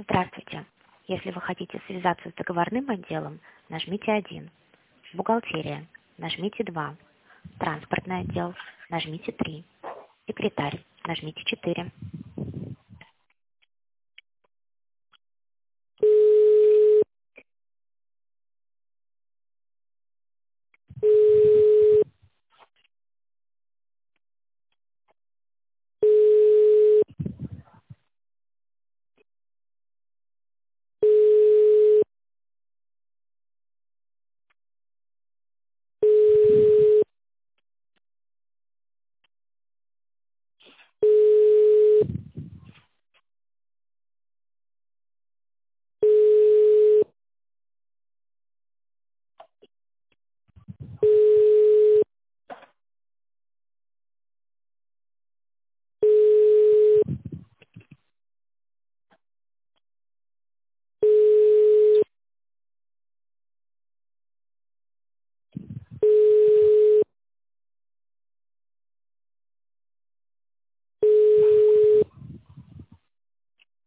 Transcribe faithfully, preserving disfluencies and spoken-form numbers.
Здравствуйте. Если вы хотите связаться с договорным отделом, нажмите один. Бухгалтерия. Нажмите два. Транспортный отдел. Нажмите три. Секретарь. Нажмите четыре.